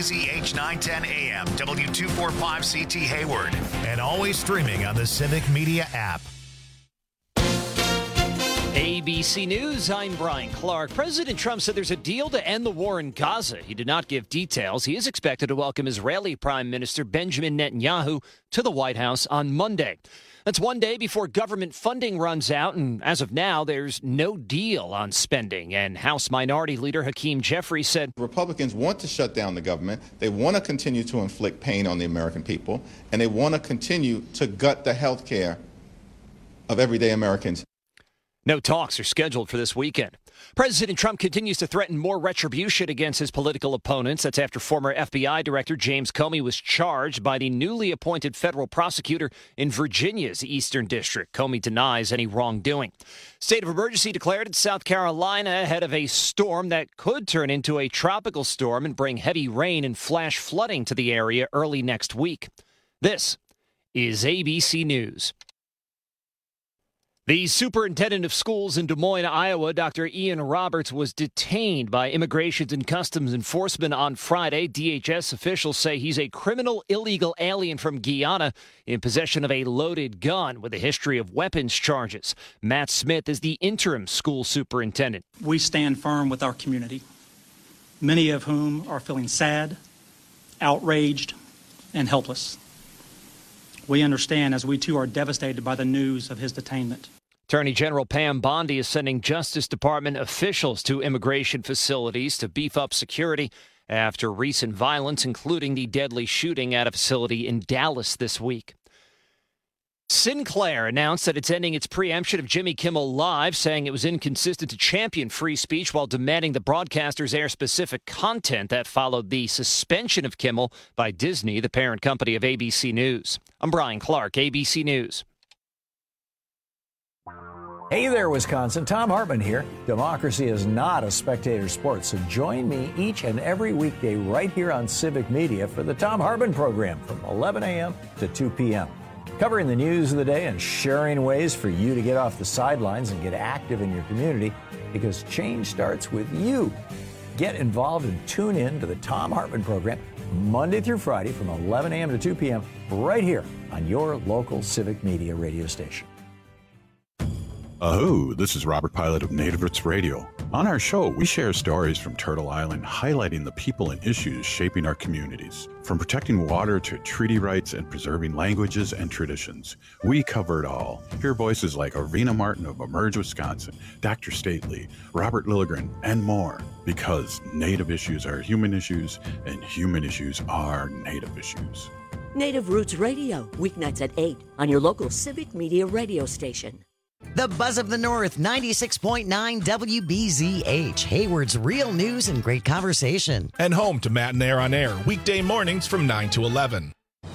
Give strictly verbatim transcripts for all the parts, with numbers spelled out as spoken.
B Z H nine ten A M, W two forty-five C T Hayward, and always streaming on the Civic Media app. A B C News, I'm Brian Clark. President Trump said there's a deal to end the war in Gaza. He did not give details. He is expected to welcome Israeli Prime Minister Benjamin Netanyahu to the White House on Monday. That's one day before government funding runs out, and as of now, there's no deal on spending. And House Minority Leader Hakeem Jeffries said Republicans want to shut down the government. They want to continue to inflict pain on the American people, and they want to continue to gut the health care of everyday Americans. No talks are scheduled for this weekend. President Trump continues to threaten more retribution against his political opponents. That's after former F B I Director James Comey was charged by the newly appointed federal prosecutor in Virginia's Eastern District. Comey denies any wrongdoing. State of emergency declared in South Carolina ahead of a storm that could turn into a tropical storm and bring heavy rain and flash flooding to the area early next week. This is A B C News. The superintendent of schools in Des Moines, Iowa, Doctor Ian Roberts, was detained by Immigration and Customs Enforcement on Friday. D H S officials say he's a criminal illegal alien from Guyana in possession of a loaded gun with a history of weapons charges. Matt Smith is the interim school superintendent. We stand firm with our community, many of whom are feeling sad, outraged, and helpless. We understand as we too are devastated by the news of his detainment. Attorney General Pam Bondi is sending Justice Department officials to immigration facilities to beef up security after recent violence, including the deadly shooting at a facility in Dallas this week. Sinclair announced that it's ending its preemption of Jimmy Kimmel Live, saying it was inconsistent to champion free speech while demanding the broadcasters air specific content that followed the suspension of Kimmel by Disney, the parent company of A B C News. I'm Brian Clark, A B C News. Hey there, Wisconsin. Tom Hartman here. Democracy is not a spectator sport, so join me each and every weekday right here on Civic Media for the Tom Hartman program from eleven a.m. to two p.m. Covering the news of the day and sharing ways for you to get off the sidelines and get active in your community, because change starts with you. Get involved and tune in to the Tom Hartman program Monday through Friday from eleven a.m. to two p.m. right here on your local Civic Media radio station. Aho, this is Robert Pilot of Native Roots Radio. On our show, we share stories from Turtle Island highlighting the people and issues shaping our communities. From protecting water to treaty rights and preserving languages and traditions, we cover it all. Hear voices like Arena Martin of Emerge, Wisconsin, Doctor Stately, Robert Lilligren, and more. Because Native issues are human issues, and human issues are Native issues. Native Roots Radio, weeknights at eight on your local Civic Media radio station. The Buzz of the North, ninety-six point nine W B Z H, Hayward's real news and great conversation. And home to Matt and Air on Air, weekday mornings from nine to eleven.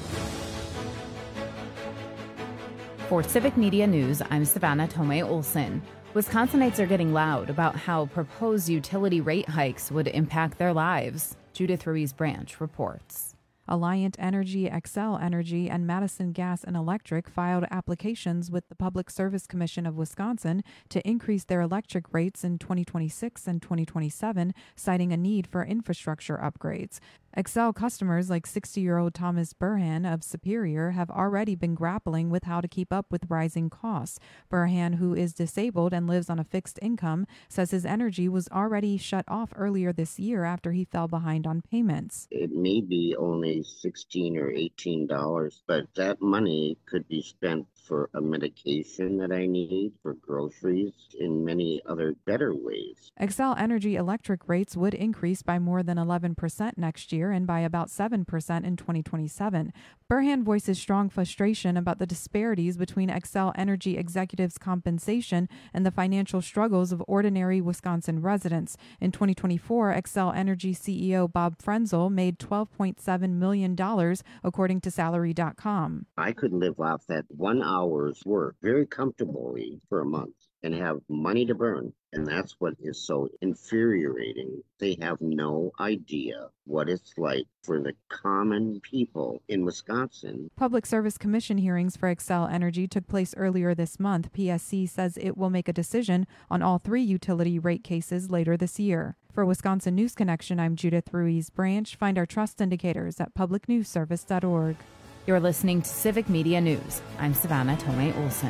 For Civic Media News, I'm Savannah Tomei Olson. Wisconsinites are getting loud about how proposed utility rate hikes would impact their lives. Judith Ruiz Branch reports. Alliant Energy, Xcel Energy, and Madison Gas and Electric filed applications with the Public Service Commission of Wisconsin to increase their electric rates in twenty twenty-six and twenty twenty-seven, citing a need for infrastructure upgrades. Xcel customers like sixty-year-old Thomas Burhan of Superior have already been grappling with how to keep up with rising costs. Burhan, who is disabled and lives on a fixed income, says his energy was already shut off earlier this year after he fell behind on payments. It may be only sixteen or eighteen dollars, but that money could be spent for a medication that I need, for groceries, in many other better ways. Xcel Energy electric rates would increase by more than eleven percent next year and by about seven percent in twenty twenty-seven. Burhan voices strong frustration about the disparities between Xcel Energy executives' compensation and the financial struggles of ordinary Wisconsin residents. In twenty twenty-four, Xcel Energy C E O Bob Frenzel made twelve point seven million dollars, according to salary dot com. I could live off that one hour's work very comfortably for a month. and have money to burn. And that's what is so infuriating. They have no idea what it's like for the common people in Wisconsin. Public Service Commission hearings for Xcel Energy took place earlier this month. P S C says it will make a decision on all three utility rate cases later this year. For Wisconsin News Connection, I'm Judith Ruiz Branch. Find our trust indicators at public news service dot org. You're listening to Civic Media News. I'm Savannah Tomei Olson.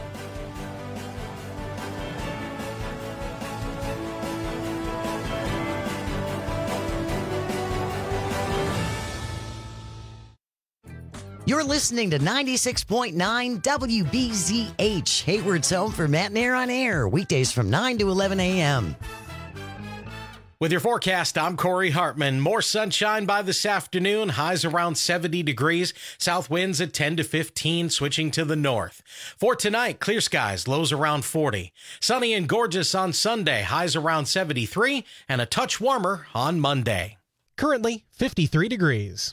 You're listening to ninety-six point nine W B Z H, Hayward's home for Matt and Air on Air, weekdays from nine to eleven a.m. With your forecast, I'm Corey Hartman. More sunshine by this afternoon, highs around seventy degrees, south winds at ten to fifteen, switching to the north. For tonight, clear skies, lows around forty. Sunny and gorgeous on Sunday, highs around seventy-three, and a touch warmer on Monday. Currently, fifty-three degrees.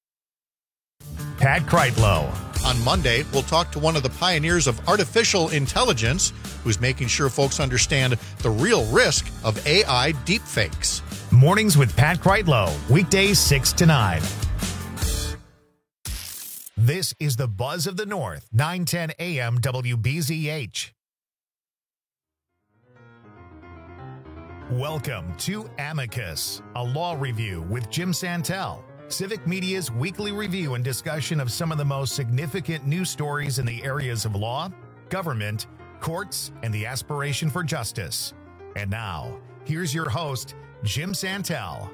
Pat Kreitlow. On Monday, we'll talk to one of the pioneers of artificial intelligence who's making sure folks understand the real risk of A I deepfakes. Mornings with Pat Kreitlow, weekdays six to nine. This is the Buzz of the North, nine ten a.m. W B Z H. Welcome to Amicus, a law review with Jim Santel. Civic Media's weekly review and discussion of some of the most significant news stories in the areas of law, government, courts, and the aspiration for justice. And now, here's your host, Jim Santel.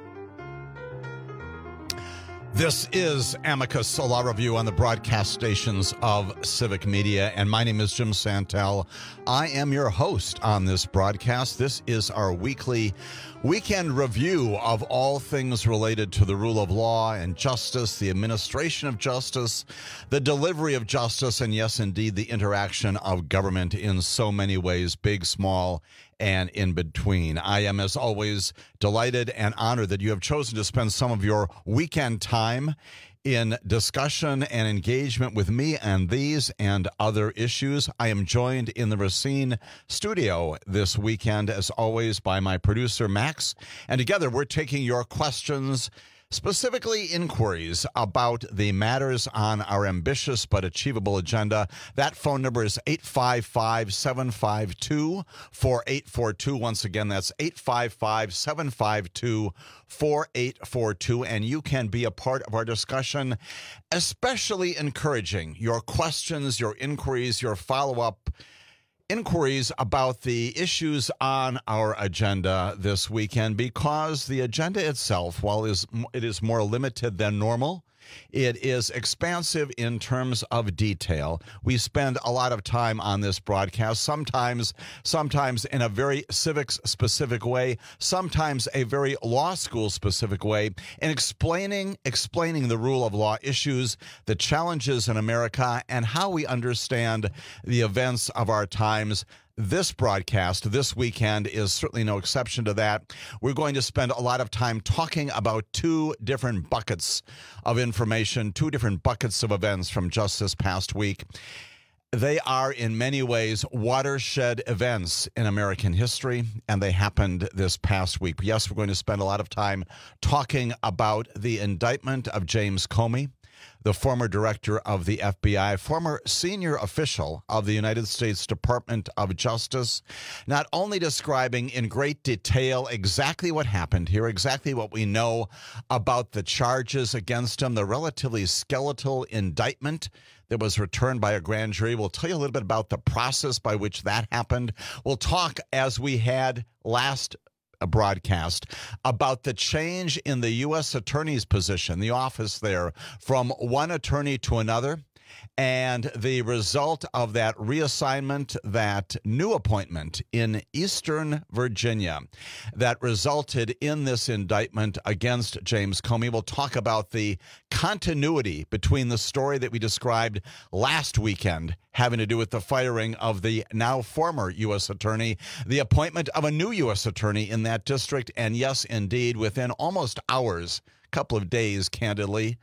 This is Amicus, a law review on the broadcast stations of Civic Media, and my name is Jim Santel. I am your host on this broadcast. This is our weekly weekend review of all things related to the rule of law and justice, the administration of justice, the delivery of justice, and yes, indeed, the interaction of government in so many ways, big, small, and in between. I am, as always, delighted and honored that you have chosen to spend some of your weekend time in discussion and engagement with me and these and other issues. I am joined in the Racine studio this weekend, as always, by my producer, Max. And together, we're taking your questions, specifically inquiries about the matters on our ambitious but achievable agenda. That phone number is eight five five, seven five two, four eight four two. Once again, that's eight five five, seven five two, four eight four two. And you can be a part of our discussion, especially encouraging your questions, your inquiries, your follow-up inquiries about the issues on our agenda this weekend, because the agenda itself, while it is more limited than normal, it is expansive in terms of detail. We spend a lot of time on this broadcast, sometimes sometimes in a very civics-specific way, sometimes a very law school-specific way, in explaining explaining the rule of law issues, the challenges in America, and how we understand the events of our times. This broadcast this weekend is certainly no exception to that. We're going to spend a lot of time talking about two different buckets of information, two different buckets of events from just this past week. They are in many ways watershed events in American history, and they happened this past week. Yes, we're going to spend a lot of time talking about the indictment of James Comey, the former director of the F B I, former senior official of the United States Department of Justice, not only describing in great detail exactly what happened here, exactly what we know about the charges against him, the relatively skeletal indictment that was returned by a grand jury. We'll tell you a little bit about the process by which that happened. We'll talk, as we had last a broadcast, about the change in the U S attorney's position, the office there, from one attorney to another, and the result of that reassignment, that new appointment in Eastern Virginia that resulted in this indictment against James Comey. We'll talk about the continuity between the story that we described last weekend, having to do with the firing of the now former U S attorney, the appointment of a new U S attorney in that district, and yes, indeed, within almost hours, a couple of days, candidly,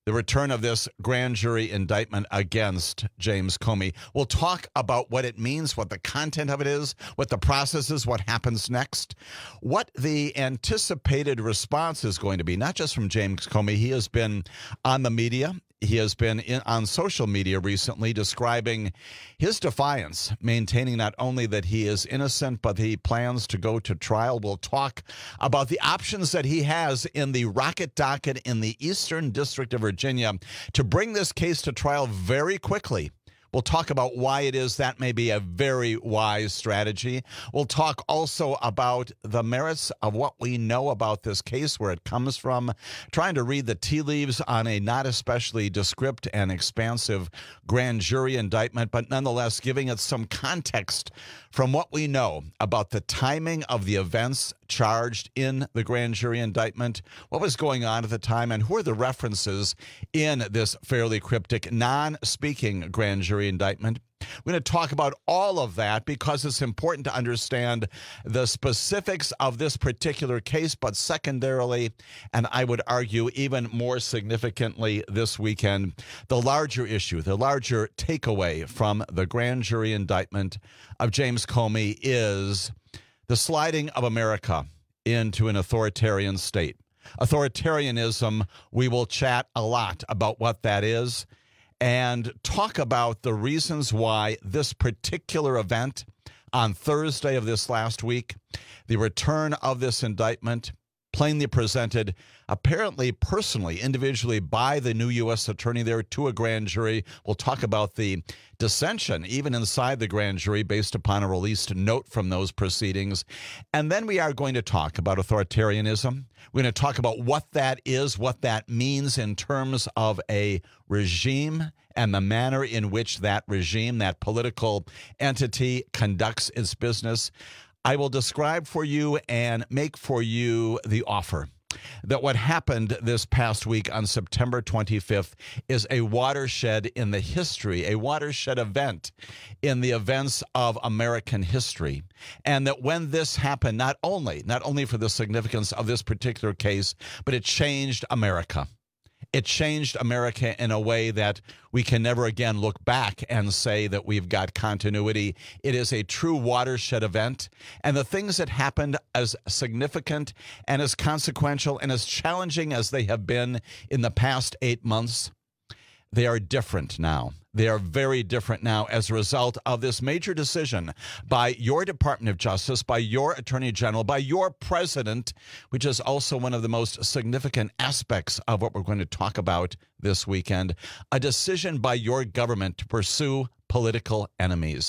the return of this grand jury indictment against James Comey. We'll talk about what it means, what the content of it is, what the process is, what happens next, what the anticipated response is going to be, not just from James Comey. He has been on the media. He has been in, on social media recently describing his defiance, maintaining not only that he is innocent, but he plans to go to trial. We'll talk about the options that he has in the rocket docket in the Eastern District of Virginia to bring this case to trial very quickly. We'll talk about why it is that may be a very wise strategy. We'll talk also about the merits of what we know about this case, where it comes from, trying to read the tea leaves on a not especially descriptive and expansive grand jury indictment, but nonetheless giving it some context from what we know about the timing of the events charged in the grand jury indictment, what was going on at the time, and who are the references in this fairly cryptic, non-speaking grand jury indictment. We're going to talk about all of that because it's important to understand the specifics of this particular case, but secondarily, and I would argue even more significantly this weekend, the larger issue, the larger takeaway from the grand jury indictment of James Comey is the sliding of America into an authoritarian state. Authoritarianism, we will chat a lot about what that is and talk about the reasons why this particular event on Thursday of this last week, the return of this indictment, plainly presented, apparently personally, individually by the new U S attorney there to a grand jury. We'll talk about the dissension, even inside the grand jury, based upon a released note from those proceedings. And then we are going to talk about authoritarianism. We're going to talk about what that is, what that means in terms of a regime and the manner in which that regime, that political entity, conducts its business. I will describe for you and make for you the offer that what happened this past week on September twenty-fifth is a watershed in the history, a watershed event in the events of American history. And that when this happened, not only, not only for the significance of this particular case, but it changed America. It changed America in a way that we can never again look back and say that we've got continuity. It is a true watershed event. And the things that happened, as significant and as consequential and as challenging as they have been in the past eight months, they are different now. They are very different now as a result of this major decision by your Department of Justice, by your Attorney General, by your president, which is also one of the most significant aspects of what we're going to talk about this weekend, a decision by your government to pursue political enemies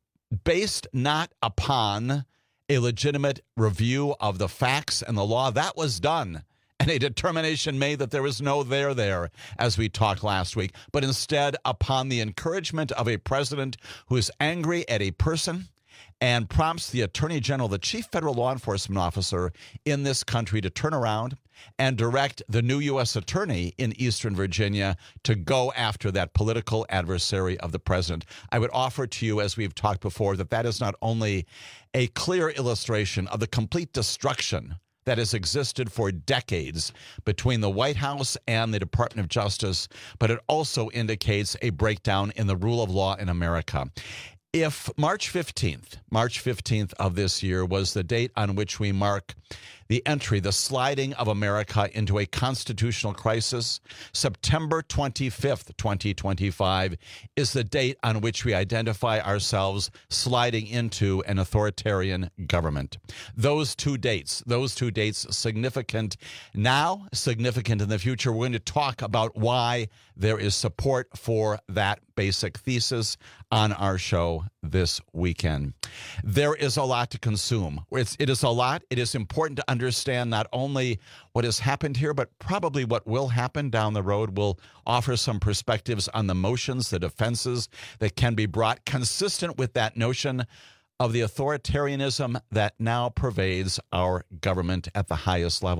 based not upon a legitimate review of the facts and the law. That was done. And a determination made that there was no there there, as we talked last week, but instead upon the encouragement of a president who is angry at a person and prompts the Attorney General, the chief federal law enforcement officer in this country, to turn around and direct the new U S attorney in Eastern Virginia to go after that political adversary of the president. I would offer to you, as we've talked before, that that is not only a clear illustration of the complete destruction that has existed for decades between the White House and the Department of Justice, but it also indicates a breakdown in the rule of law in America. If March fifteenth, March fifteenth of this year was the date on which we mark the entry, the sliding of America into a constitutional crisis, September twenty-fifth, twenty twenty-five is the date on which we identify ourselves sliding into an authoritarian government. Those two dates, those two dates significant now, significant in the future. We're going to talk about why there is support for that basic thesis on our show this weekend. There is a lot to consume. It's, it is a lot. It is important to understand not only what has happened here, but probably what will happen down the road. We'll offer some perspectives on the motions, the defenses that can be brought consistent with that notion of the authoritarianism that now pervades our government at the highest level.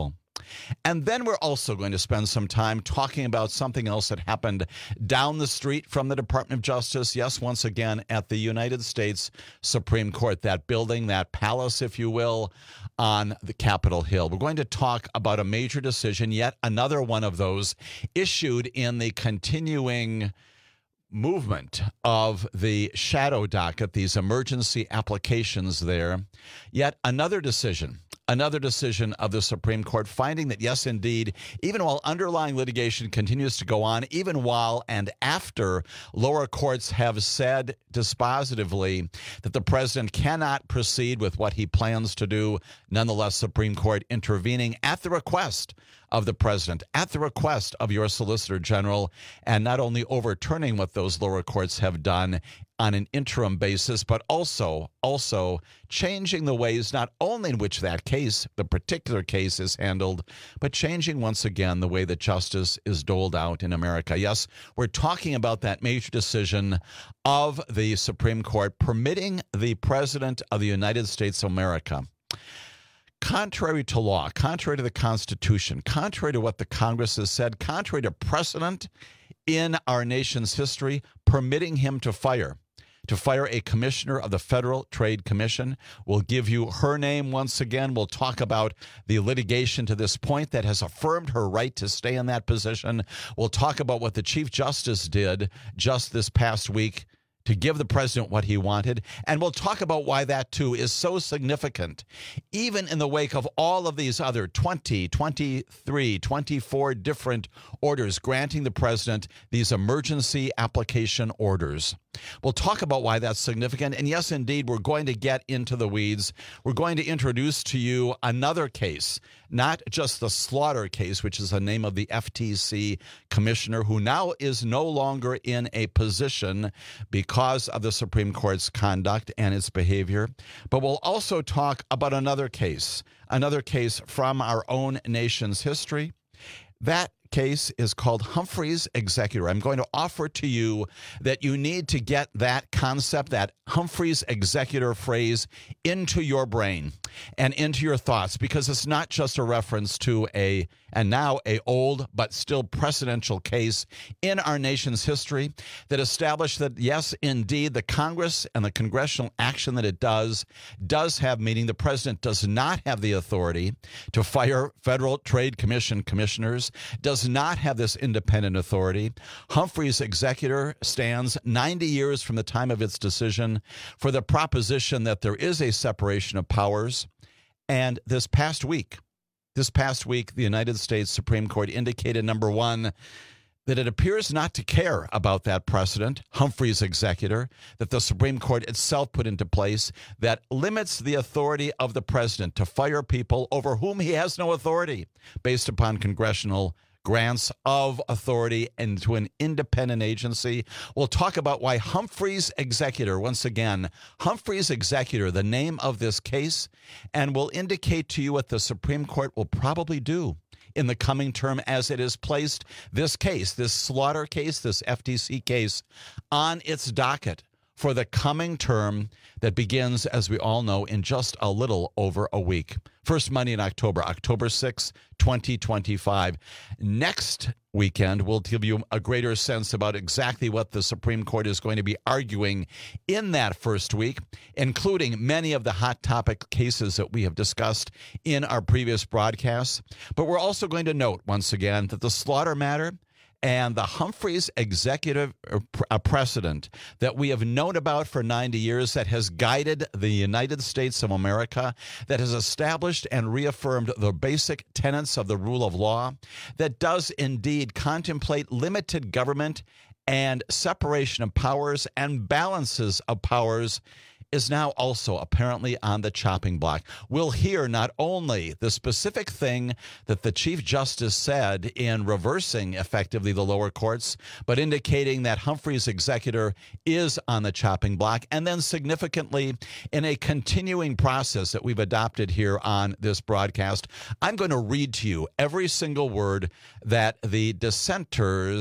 And then we're also going to spend some time talking about something else that happened down the street from the Department of Justice. Yes, once again, at the United States Supreme Court, that building, that palace, if you will, on the Capitol Hill. We're going to talk about a major decision, yet another one of those issued in the continuing movement of the shadow docket, these emergency applications there. Yet another decision, another decision of the Supreme Court finding that, yes, indeed, even while underlying litigation continues to go on, even while and after lower courts have said dispositively that the president cannot proceed with what he plans to do, nonetheless, Supreme Court intervening at the request of the president, at the request of your Solicitor General, and not only overturning what those lower courts have done on an interim basis, but also, also changing the ways not only in which that case, the particular case, is handled, but changing once again the way that justice is doled out in America. Yes, we're talking about that major decision of the Supreme Court permitting the President of the United States of America, contrary to law, contrary to the Constitution, contrary to what the Congress has said, contrary to precedent in our nation's history, permitting him to fire, to fire a commissioner of the Federal Trade Commission. We'll give you her name once again. We'll talk about the litigation to this point that has affirmed her right to stay in that position. We'll talk about what the Chief Justice did just this past week to give the president what he wanted. And we'll talk about why that, too, is so significant, even in the wake of all of these other twenty, twenty-three, twenty-four different orders granting the president these emergency application orders. We'll talk about why that's significant. And yes, indeed, we're going to get into the weeds. We're going to introduce to you another case, not just the Slaughter case, which is the name of the F T C commissioner, who now is no longer in a position because of the Supreme Court's conduct and its behavior. But we'll also talk about another case, another case from our own nation's history. That case is called Humphrey's Executor. I'm going to offer to you that you need to get that concept, that Humphrey's Executor phrase, into your brain and into your thoughts, because it's not just a reference to a, and now a old but still precedential case in our nation's history that established that, yes, indeed, the Congress and the congressional action that it does, does have meaning. The president does not have the authority to fire Federal Trade Commission commissioners, does not have this independent authority. Humphrey's Executor stands ninety years from the time of its decision for the proposition that there is a separation of powers. And this past week, this past week, the United States Supreme Court indicated, number one, that it appears not to care about that precedent, Humphrey's Executor, that the Supreme Court itself put into place that limits the authority of the president to fire people over whom he has no authority based upon congressional grants of authority into an independent agency. We'll talk about why Humphrey's Executor, once again, Humphrey's Executor, the name of this case, and we'll indicate to you what the Supreme Court will probably do in the coming term as it has placed this case, this Slaughter case, this F T C case, on its docket for the coming term that begins, as we all know, in just a little over a week. First Monday in October, October sixth, twenty twenty-five. Next weekend, we'll give you a greater sense about exactly what the Supreme Court is going to be arguing in that first week, including many of the hot topic cases that we have discussed in our previous broadcasts. But we're also going to note, once again, that the Slaughter matter and the Humphrey's Executive precedent that we have known about for ninety years, that has guided the United States of America, that has established and reaffirmed the basic tenets of the rule of law, that does indeed contemplate limited government and separation of powers and balances of powers, is now also apparently on the chopping block. We'll hear not only the specific thing that the Chief Justice said in reversing effectively the lower courts, but indicating that Humphrey's Executor is on the chopping block, and then significantly in a continuing process that we've adopted here on this broadcast, I'm going to read to you every single word that the dissenters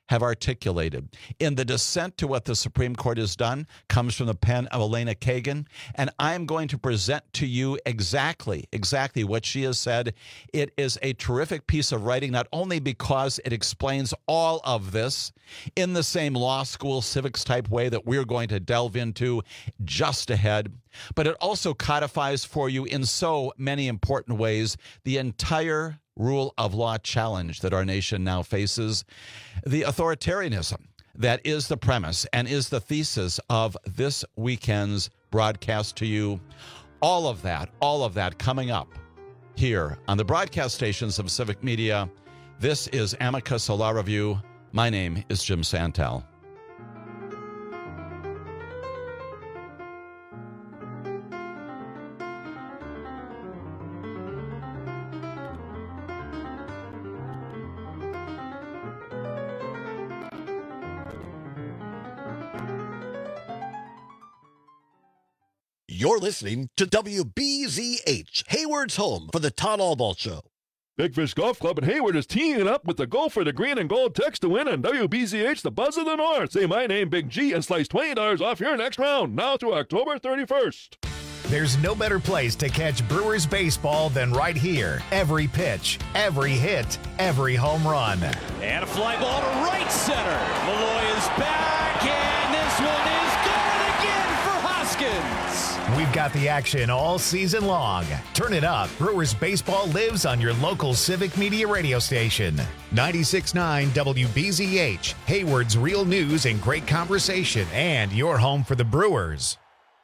have articulated. In the dissent to what the Supreme Court has done comes from the pen of Elena Kagan, and I'm going to present to you exactly, exactly what she has said. It is a terrific piece of writing, not only because it explains all of this in the same law school civics type way that we're going to delve into just ahead, but it also codifies for you in so many important ways the entire rule of law challenge that our nation now faces, the authoritarianism that is the premise and is the thesis of this weekend's broadcast to you. All of that, all of that coming up here on the broadcast stations of Civic Media. This is Amicus Law Review. My name is Jim Santel. You're listening to W B Z H, Hayward's home for the Todd Albaugh Show. Big Fish Golf Club in Hayward is teeing it up with the Go for the Green and Gold text to win on W B Z H, the Buzz of the North. Say my name, Big G, and slice twenty dollars off your next round, now through October thirty-first. There's no better place to catch Brewers baseball than right here. Every pitch, every hit, every home run. And a fly ball to right center. Malloy is back, and this one is good again for Hoskins. We've got the action all season long. Turn it up. Brewers baseball lives on your local Civic Media radio station. ninety-six point nine W B Z H, Hayward's real news and great conversation, and your home for the Brewers.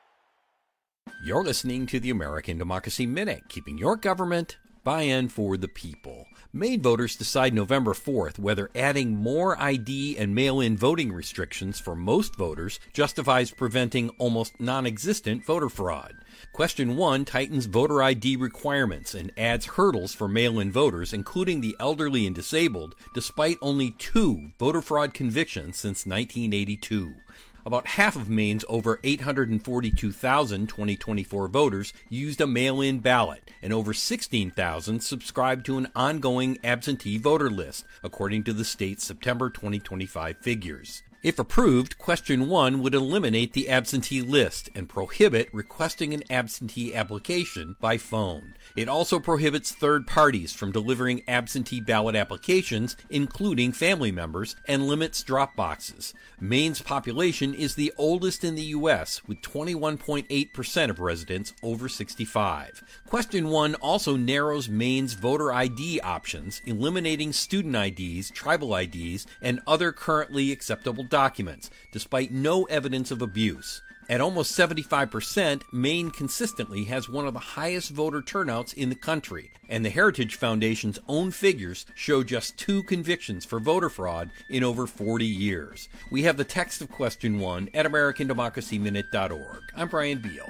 You're listening to the American Democracy Minute, keeping your government buy-in for the people. Maine voters decide November fourth whether adding more I D and mail-in voting restrictions for most voters justifies preventing almost non-existent voter fraud. Question one tightens voter I D requirements and adds hurdles for mail-in voters, including the elderly and disabled, despite only two voter fraud convictions since nineteen eighty-two. About half of Maine's over eight hundred forty-two thousand twenty twenty-four voters used a mail-in ballot, and over sixteen thousand subscribed to an ongoing absentee voter list, according to the state's September twenty twenty-five figures. If approved, Question one would eliminate the absentee list and prohibit requesting an absentee application by phone. It also prohibits third parties from delivering absentee ballot applications, including family members, and limits drop boxes. Maine's population is the oldest in the U S, with twenty-one point eight percent of residents over sixty-five. Question one also narrows Maine's voter I D options, eliminating student I Ds, tribal I Ds, and other currently acceptable documents, despite no evidence of abuse. At almost seventy-five percent, Maine consistently has one of the highest voter turnouts in the country, and the Heritage Foundation's own figures show just two convictions for voter fraud in over forty years. We have the text of Question one at American Democracy Minute dot org. I'm Brian Beal.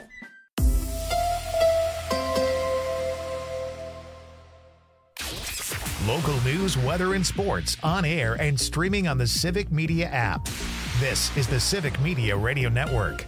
Local news, weather, and sports on air and streaming on the Civic Media app. This is the Civic Media Radio Network.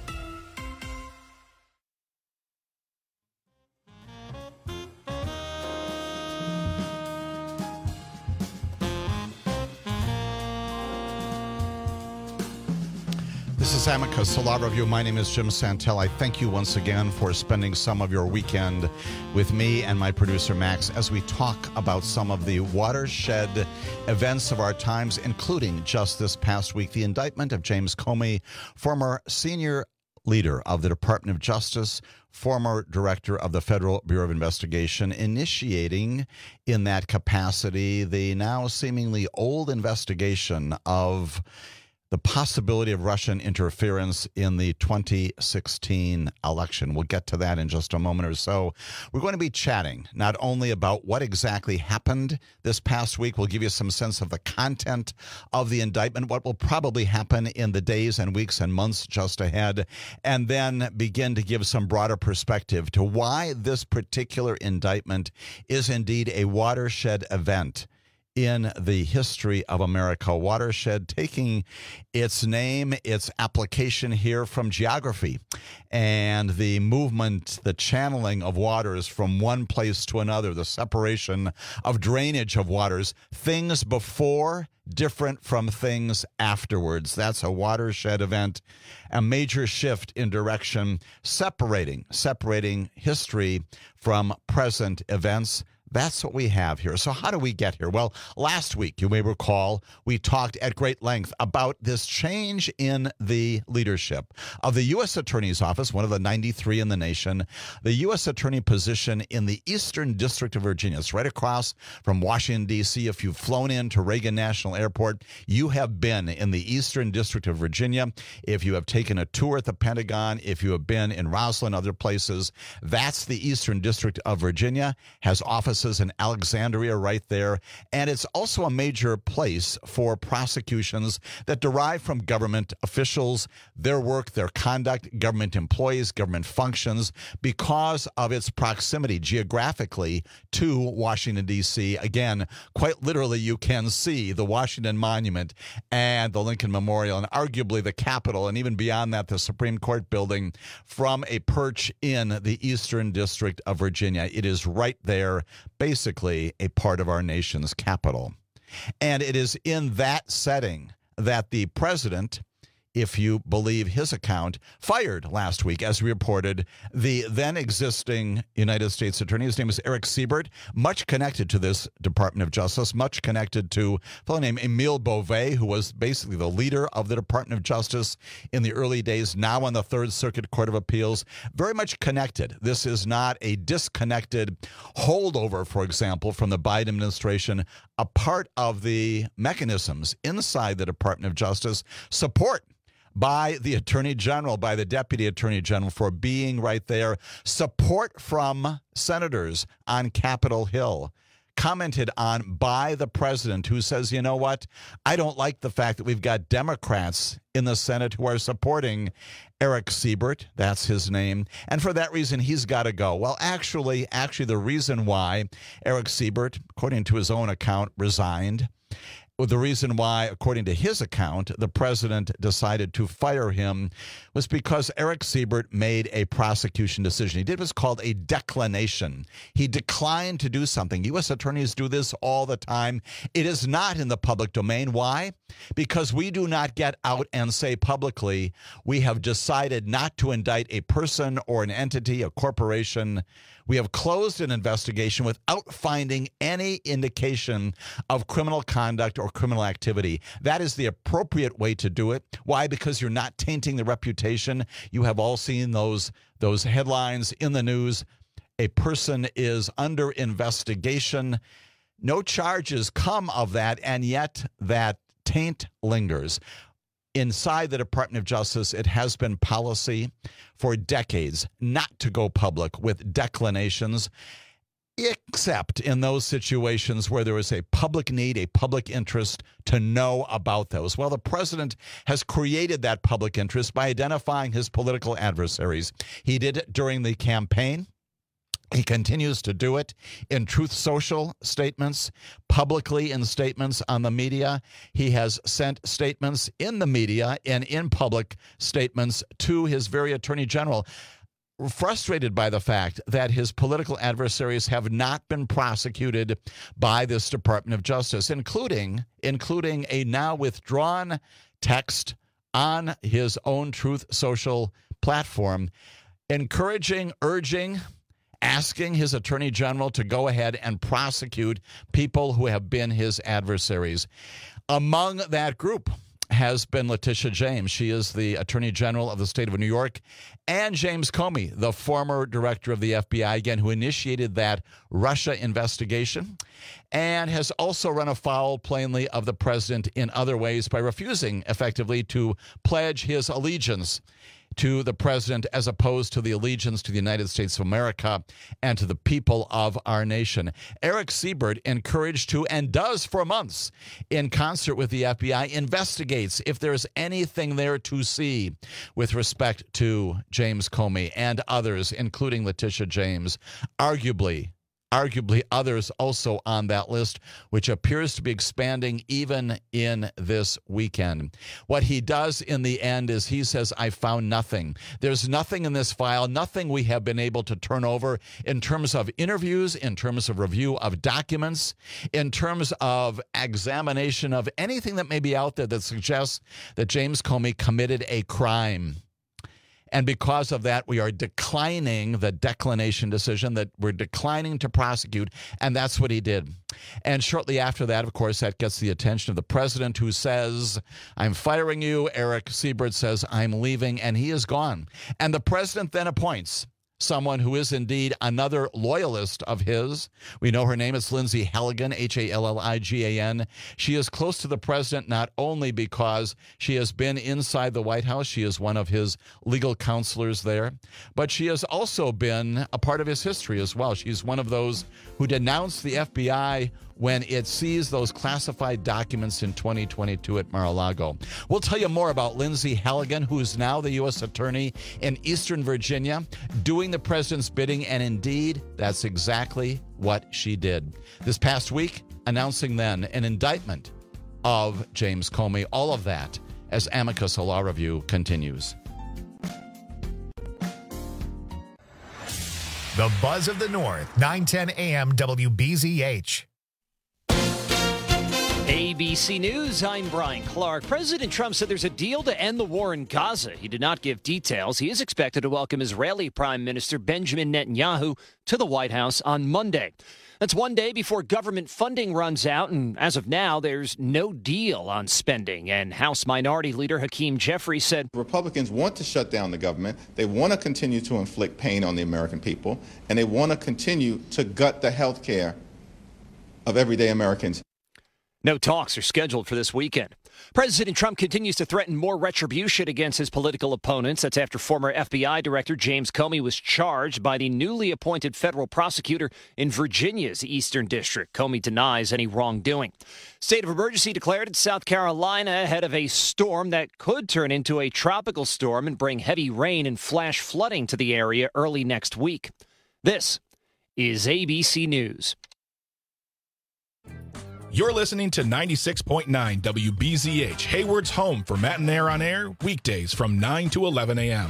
This is Amicus Law Review. My name is Jim Santel. I thank you once again for spending some of your weekend with me and my producer Max as we talk about some of the watershed events of our times, including just this past week, the indictment of James Comey, former senior leader of the Department of Justice, former director of the Federal Bureau of Investigation, initiating in that capacity the now seemingly old investigation of the possibility of Russian interference in the twenty sixteen election. We'll get to that in just a moment or so. We're going to be chatting not only about what exactly happened this past week, we'll give you some sense of the content of the indictment, what will probably happen in the days and weeks and months just ahead, and then begin to give some broader perspective to why this particular indictment is indeed a watershed event in the history of America. Watershed taking its name, its application here from geography and the movement, the channeling of waters from one place to another, the separation of drainage of waters, things before different from things afterwards. That's a watershed event, a major shift in direction, separating, separating history from present events. That's what we have here. So how do we get here? Well, last week, you may recall, we talked at great length about this change in the leadership of the U S Attorney's Office, one of the ninety-three in the nation, the U S Attorney position in the Eastern District of Virginia. It's right across from Washington, D C If you've flown into Reagan National Airport, you have been in the Eastern District of Virginia. If you have taken a tour at the Pentagon, if you have been in Rosslyn, other places, that's the Eastern District of Virginia, has offices in Alexandria right there, and it's also a major place for prosecutions that derive from government officials, their work, their conduct, government employees, government functions, because of its proximity geographically to Washington, D C Again, quite literally, you can see the Washington Monument and the Lincoln Memorial and arguably the Capitol, and even beyond that, the Supreme Court building from a perch in the Eastern District of Virginia. It is right there, basically a part of our nation's capital. And it is in that setting that the president, if you believe his account, fired last week, as we reported, the then existing United States Attorney. His name is Eric Siebert, much connected to this Department of Justice, much connected to a fellow named Emile Beauvais, who was basically the leader of the Department of Justice in the early days, now on the Third Circuit Court of Appeals. Very much connected. This is not a disconnected holdover, for example, from the Biden administration. A part of the mechanisms inside the Department of Justice support by the Attorney General, by the Deputy Attorney General for being right there. Support from senators on Capitol Hill, commented on by the president, who says, you know what, I don't like the fact that we've got Democrats in the Senate who are supporting Eric Siebert. That's his name. And for that reason, he's got to go. Well, actually, actually, the reason why Eric Siebert, according to his own account, resigned, the reason why, according to his account, the president decided to fire him was because Eric Siebert made a prosecution decision. He did what's called a declination. He declined to do something. U S attorneys do this all the time. It is not in the public domain. Why? Because we do not get out and say publicly, we have decided not to indict a person or an entity, a corporation. We have closed an investigation without finding any indication of criminal conduct or criminal activity. That is the appropriate way to do it. Why? Because you're not tainting the reputation. You have all seen those, those headlines in the news. A person is under investigation. No charges come of that, and yet that taint lingers. Inside the Department of Justice, it has been policy for decades not to go public with declinations, except in those situations where there is a public need, a public interest to know about those. Well, the president has created that public interest by identifying his political adversaries. He did it during the campaign. He continues to do it in Truth Social statements, publicly in statements on the media. He has sent statements in the media and in public statements to his very attorney general, frustrated by the fact that his political adversaries have not been prosecuted by this Department of Justice, including, including a now withdrawn text on his own Truth Social platform, encouraging, urging, asking his attorney general to go ahead and prosecute people who have been his adversaries. Among that group has been Letitia James. She is the attorney general of the state of New York, and James Comey, the former director of the F B I, again, who initiated that Russia investigation and has also run afoul plainly of the president in other ways by refusing effectively to pledge his allegiance to the president as opposed to the allegiance to the United States of America and to the people of our nation. Eric Siebert, encouraged to and does for months in concert with the F B I, investigates if there's anything there to see with respect to James Comey and others, including Letitia James, arguably arguably others also on that list, which appears to be expanding even in this weekend. What he does in the end is he says, I found nothing. There's nothing in this file, nothing we have been able to turn over in terms of interviews, in terms of review of documents, in terms of examination of anything that may be out there that suggests that James Comey committed a crime. And because of that, we are declining the declination decision, that we're declining to prosecute, and that's what he did. And shortly after that, of course, that gets the attention of the president, who says, I'm firing you. Eric Siebert says, I'm leaving, and he is gone. And the president then appoints someone who is indeed another loyalist of his. We know her name is Lindsay Halligan, H A L L I G A N. She is close to the president not only because she has been inside the White House, she is one of his legal counselors there, but she has also been a part of his history as well. She's one of those who denounced the F B I when it seized those classified documents in twenty twenty-two at Mar-a-Lago. We'll tell you more about Lindsay Halligan, who is now the U S attorney in Eastern Virginia, doing the president's bidding, and indeed, that's exactly what she did. This past week, announcing then an indictment of James Comey. All of that as Amicus, a law review, continues. The Buzz of the North, nine ten A M W B Z H. A B C News, I'm Brian Clark. President Trump said there's a deal to end the war in Gaza. He did not give details. He is expected to welcome Israeli Prime Minister Benjamin Netanyahu to the White House on Monday. That's one day before government funding runs out, and as of now, there's no deal on spending. And House Minority Leader Hakeem Jeffries said Republicans want to shut down the government. They want to continue to inflict pain on the American people, and they want to continue to gut the health care of everyday Americans. No talks are scheduled for this weekend. President Trump continues to threaten more retribution against his political opponents. That's after former F B I Director James Comey was charged by the newly appointed federal prosecutor in Virginia's Eastern District. Comey denies any wrongdoing. State of emergency declared in South Carolina ahead of a storm that could turn into a tropical storm and bring heavy rain and flash flooding to the area early next week. This is A B C News. You're listening to ninety-six point nine W B Z H, Hayward's home for Matt and Air on Air, weekdays from nine to eleven a.m.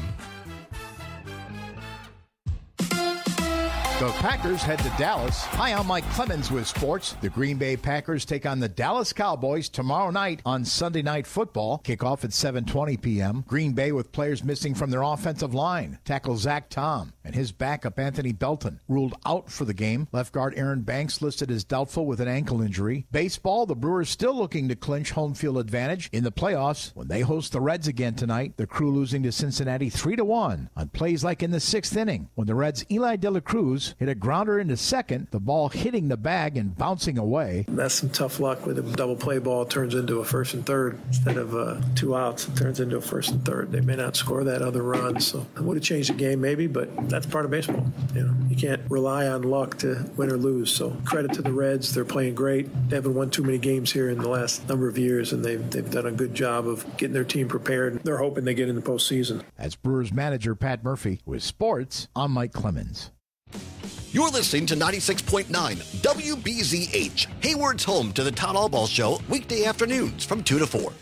The Packers head to Dallas. Hi, I'm Mike Clemens with sports. The Green Bay Packers take on the Dallas Cowboys tomorrow night on Sunday Night Football. Kickoff at seven twenty p.m. Green Bay with players missing from their offensive line. Tackle Zach Tom and his backup Anthony Belton ruled out for the game. Left guard Aaron Banks listed as doubtful with an ankle injury. Baseball, the Brewers still looking to clinch home field advantage in the playoffs when they host the Reds again tonight. The Crew losing to Cincinnati three to one on plays like in the sixth inning when the Reds' Eli De La Cruz hit a grounder into second, the ball hitting the bag and bouncing away. That's some tough luck with a double play ball turns into a first and third. Instead of uh, two outs, it turns into a first and third. They may not score that other run, so it would have changed the game maybe, but that's part of baseball. You know, you can't rely on luck to win or lose. So credit to the Reds. They're playing great. They haven't won too many games here in the last number of years, and they've, they've done a good job of getting their team prepared. They're hoping they get in the postseason. As Brewers manager Pat Murphy with sports, I'm Mike Clemens. You're listening to ninety-six point nine W B Z H, Hayward's home to the Todd Albaugh Show, weekday afternoons from two to four.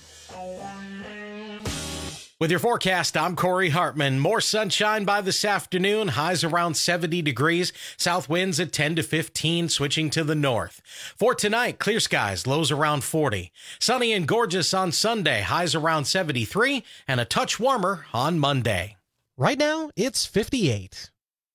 With your forecast, I'm Corey Hartman. More sunshine by this afternoon. Highs around seventy degrees. South winds at ten to fifteen, switching to the north. For tonight, clear skies, lows around forty. Sunny and gorgeous on Sunday. Highs around seventy-three, and a touch warmer on Monday. Right now, it's fifty-eight.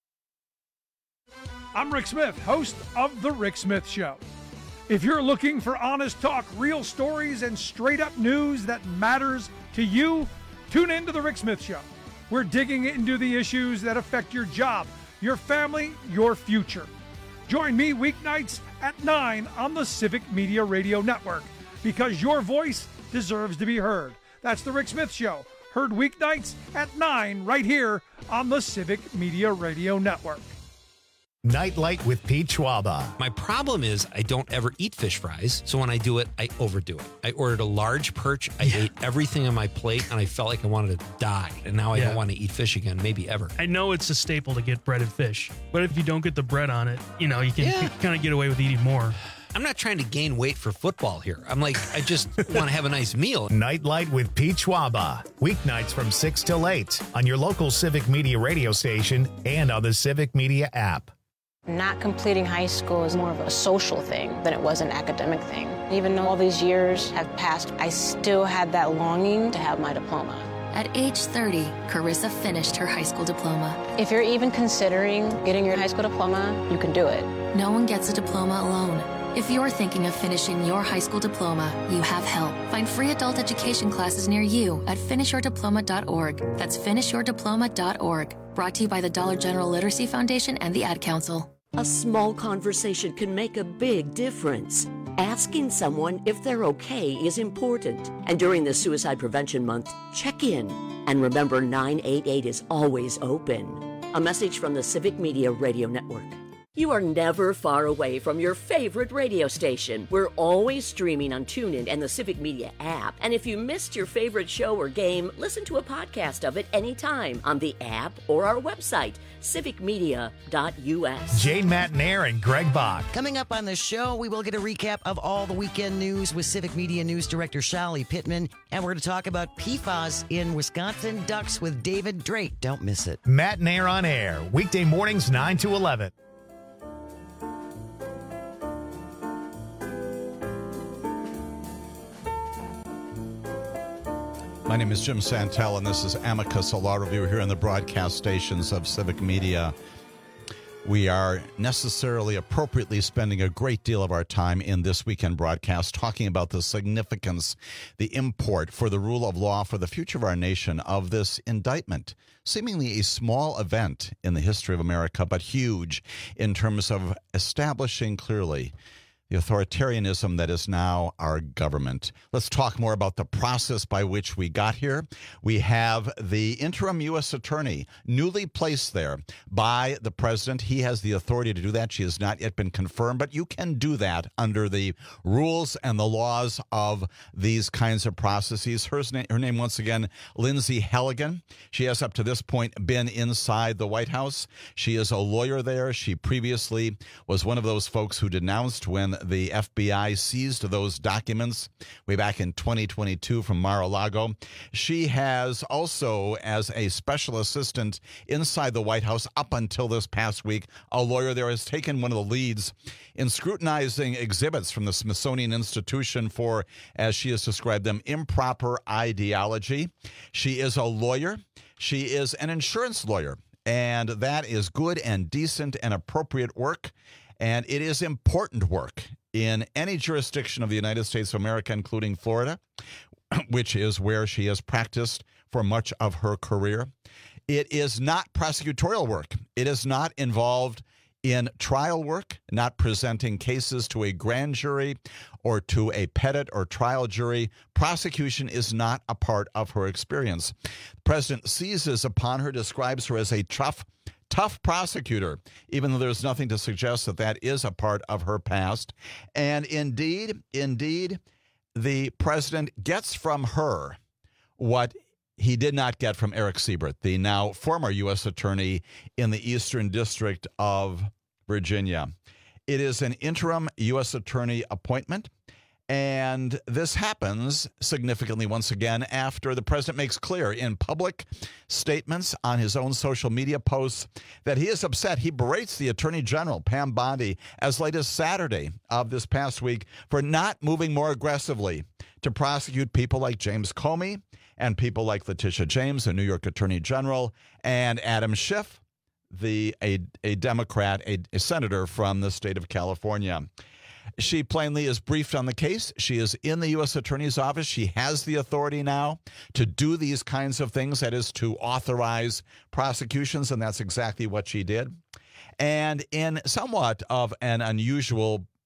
I'm Rick Smith, host of The Rick Smith Show. If you're looking for honest talk, real stories, and straight-up news that matters to you, tune in to The Rick Smith Show. We're digging into the issues that affect your job, your family, your future. Join me weeknights at nine on the Civic Media Radio Network, because your voice deserves to be heard. That's The Rick Smith Show, heard weeknights at nine right here on the Civic Media Radio Network. Nightlight with Pete Schwaba. My problem is I don't ever eat fish fries, so when I do it, I overdo it. I ordered a large perch, I yeah. ate everything on my plate, and I felt like I wanted to die. And now I yeah. don't want to eat fish again, maybe ever. I know it's a staple to get breaded fish, but if you don't get the bread on it, you know, you can yeah. kind of get away with eating more. I'm not trying to gain weight for football here. I'm like, I just want to have a nice meal. Nightlight with Pete Schwaba. Weeknights from six till eight on your local Civic Media radio station and on the Civic Media app. Not completing high school is more of a social thing than it was an academic thing. Even though all these years have passed, I still had that longing to have my diploma. At age thirty, Carissa finished her high school diploma. If you're even considering getting your high school diploma, you can do it. No one gets a diploma alone. If you're thinking of finishing your high school diploma, you have help. Find free adult education classes near you at finish your diploma dot org. That's finish your diploma dot org. Brought to you by the Dollar General Literacy Foundation and the Ad Council. A small conversation can make a big difference. Asking someone if they're okay is important. And during the Suicide Prevention Month, check in. And remember, nine eight eight is always open. A message from the Civic Media Radio Network. You are never far away from your favorite radio station. We're always streaming on TuneIn and the Civic Media app. And if you missed your favorite show or game, listen to a podcast of it anytime on the app or our website, civic media dot u s. Jane Matnair and Greg Bach. Coming up on the show, we will get a recap of all the weekend news with Civic Media News Director Shali Pittman. And we're going to talk about P FAS in Wisconsin Ducks with David Drake. Don't miss it. Matnair on air, weekday mornings nine to eleven. My name is Jim Santel, and this is Amicus, a law review here on the broadcast stations of Civic Media. We are necessarily appropriately spending a great deal of our time in this weekend broadcast talking about the significance, the import for the rule of law, for the future of our nation of this indictment. Seemingly a small event in the history of America, but huge in terms of establishing clearly the authoritarianism that is now our government. Let's talk more about the process by which we got here. We have the interim U S attorney newly placed there by the president. He has the authority to do that. She has not yet been confirmed, but you can do that under the rules and the laws of these kinds of processes. Her, her name, once again, Lindsay Halligan. She has up to this point been inside the White House. She is a lawyer there. She previously was one of those folks who denounced when the F B I seized those documents way back in twenty twenty-two from Mar-a-Lago. She has also, as a special assistant inside the White House up until this past week, a lawyer there has taken one of the leads in scrutinizing exhibits from the Smithsonian Institution for, as she has described them, improper ideology. She is a lawyer. She is an insurance lawyer, and that is good and decent and appropriate work. And it is important work in any jurisdiction of the United States of America, including Florida, which is where she has practiced for much of her career. It is not prosecutorial work. It is not involved in trial work, not presenting cases to a grand jury or to a petit or trial jury. Prosecution is not a part of her experience. The president seizes upon her, describes her as a tough Tough prosecutor, even though there's nothing to suggest that that is a part of her past. And indeed, indeed, the president gets from her what he did not get from Eric Siebert, the now former U S attorney in the Eastern District of Virginia. It is an interim U S attorney appointment. And this happens significantly once again after the president makes clear in public statements on his own social media posts that he is upset. He berates the Attorney General, Pam Bondi, as late as Saturday of this past week for not moving more aggressively to prosecute people like James Comey and people like Letitia James, the New York Attorney General, and Adam Schiff, the a, a Democrat, a, a senator from the state of California. She plainly is briefed on the case. She is in the U S Attorney's office. She has the authority now to do these kinds of things, that is, to authorize prosecutions, and that's exactly what she did. And in somewhat of an unusual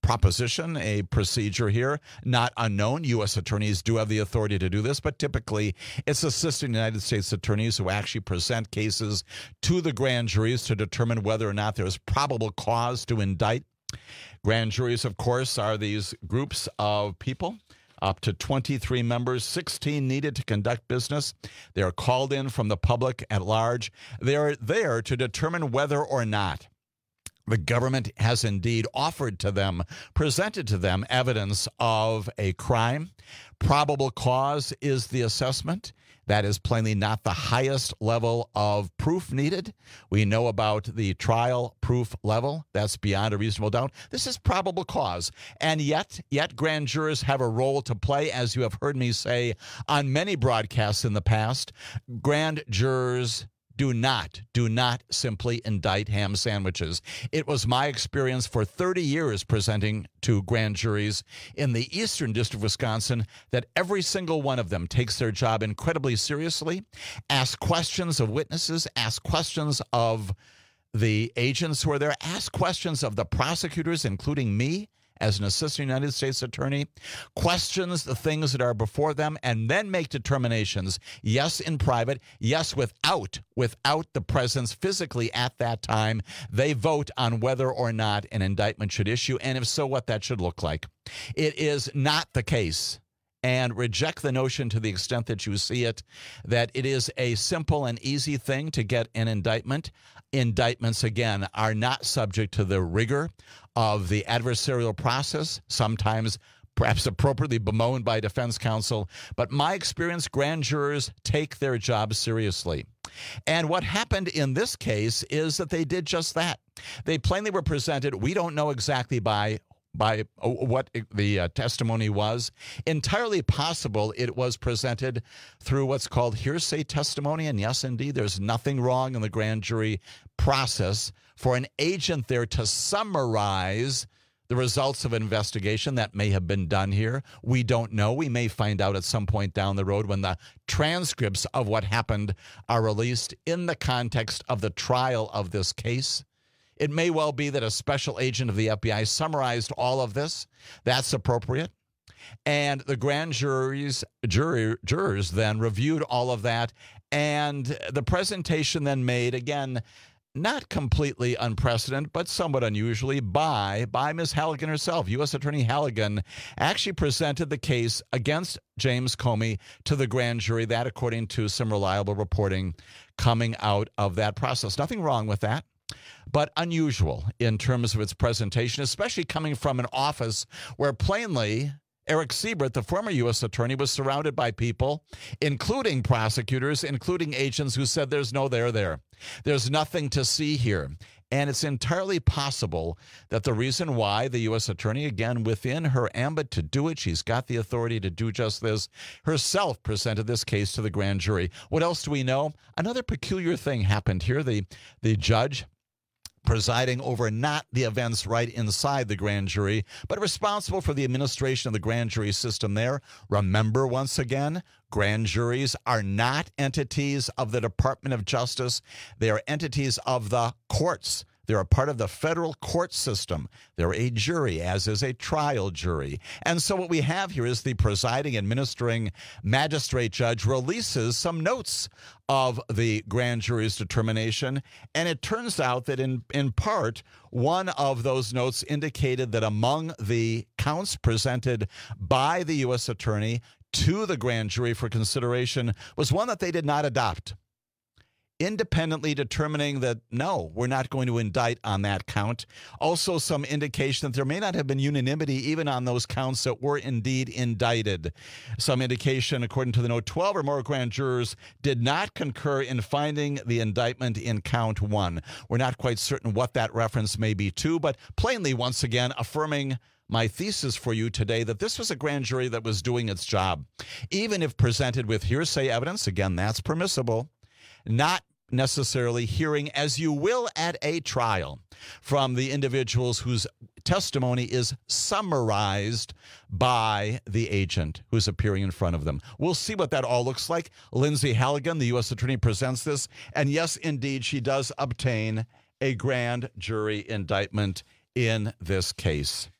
proposition, a procedure here, not unknown. U S attorneys do have the authority to do this, but typically it's assistant United States attorneys who actually present cases to the grand juries to determine whether or not there's probable cause to indict. Grand juries, of course, are these groups of people, up to twenty-three members, sixteen needed to conduct business. They are called in from the public at large. They are there to determine whether or not the government has indeed offered to them, presented to them, evidence of a crime. Probable cause is the assessment. That is plainly not the highest level of proof needed. We know about the trial proof level. That's beyond a reasonable doubt. This is probable cause. And yet, yet grand jurors have a role to play, as you have heard me say on many broadcasts in the past. Grand jurors do not, do not simply indict ham sandwiches. It was my experience for thirty years presenting to grand juries in the Eastern District of Wisconsin that every single one of them takes their job incredibly seriously, ask questions of witnesses, ask questions of the agents who are there, ask questions of the prosecutors, including me, as an assistant United States attorney, questions the things that are before them, and then make determinations, yes, in private, yes, without, without the presence physically at that time. They vote on whether or not an indictment should issue, and if so, what that should look like. It is not the case, and reject the notion to the extent that you see it, that it is a simple and easy thing to get an indictment. Indictments, again, are not subject to the rigor of the adversarial process, sometimes perhaps appropriately bemoaned by defense counsel. But my experience, grand jurors take their job seriously. And what happened in this case is that they did just that. They plainly were presented, we don't know exactly by by what the uh, testimony was. Entirely possible it was presented through what's called hearsay testimony. And yes, indeed, there's nothing wrong in the grand jury process for an agent there to summarize the results of an investigation that may have been done here. We don't know. We may find out at some point down the road when the transcripts of what happened are released in the context of the trial of this case. It may well be that a special agent of the F B I summarized all of this. That's appropriate. And the grand juries, jury, jurors then reviewed all of that. And the presentation then made, again, not completely unprecedented, but somewhat unusually, by, by Miz Halligan herself. U S Attorney Halligan actually presented the case against James Comey to the grand jury. That, according to some reliable reporting coming out of that process. Nothing wrong with that, but unusual in terms of its presentation, especially coming from an office where plainly Eric Siebert, the former U S attorney, was surrounded by people, including prosecutors, including agents who said there's no there there. There's nothing to see here. And it's entirely possible that the reason why the U S attorney, again, within her ambit to do it, she's got the authority to do just this, herself presented this case to the grand jury. What else do we know? Another peculiar thing happened here. The, the judge presiding over not the events right inside the grand jury, but responsible for the administration of the grand jury system there. Remember, once again, grand juries are not entities of the Department of Justice. They are entities of the courts. They're a part of the federal court system. They're a jury, as is a trial jury. And so what we have here is the presiding, administering magistrate judge releases some notes of the grand jury's determination. And it turns out that in, in part, one of those notes indicated that among the counts presented by the U S attorney to the grand jury for consideration was one that they did not adopt, independently determining that, no, we're not going to indict on that count. Also, some indication that there may not have been unanimity even on those counts that were indeed indicted. Some indication, according to the note, twelve or more grand jurors did not concur in finding the indictment in count one. We're not quite certain what that reference may be to, but plainly, once again, affirming my thesis for you today that this was a grand jury that was doing its job. Even if presented with hearsay evidence, again, that's permissible, not necessarily hearing, as you will at a trial, from the individuals whose testimony is summarized by the agent who's appearing in front of them. We'll see what that all looks like. Lindsay Halligan, the U S attorney, presents this, and yes, indeed, she does obtain a grand jury indictment in this case.